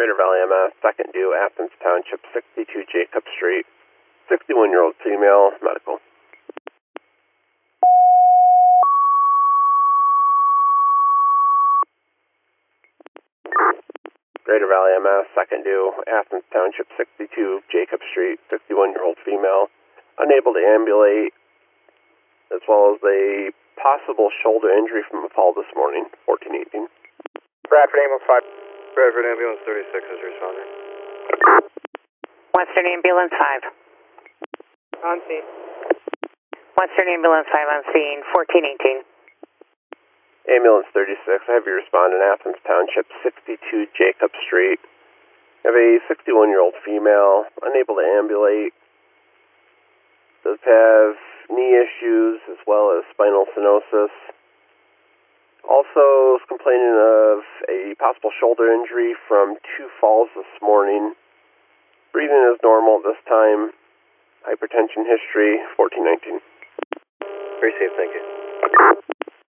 Greater Valley MS, second due, Athens Township, 62 Jacob Street, 61-year-old female, medical. Greater Valley MS, second due, Athens Township, 62 Jacob Street, 61-year-old female, unable to ambulate, as well as a possible shoulder injury from a fall this morning, 1418. Bradford Ambulance 5. Bradford Ambulance 36 is responding. Western Ambulance 5. On scene. Western Ambulance 5 on scene, 1418. Ambulance 36, I have you respond in Athens Township, 62 Jacob Street. I have a 61-year-old female, unable to ambulate, does have knee issues as well as spinal stenosis. Also is complaining of a possible shoulder injury from 2 falls this morning. Breathing is normal at this time. Hypertension history, 1419. Received, thank you.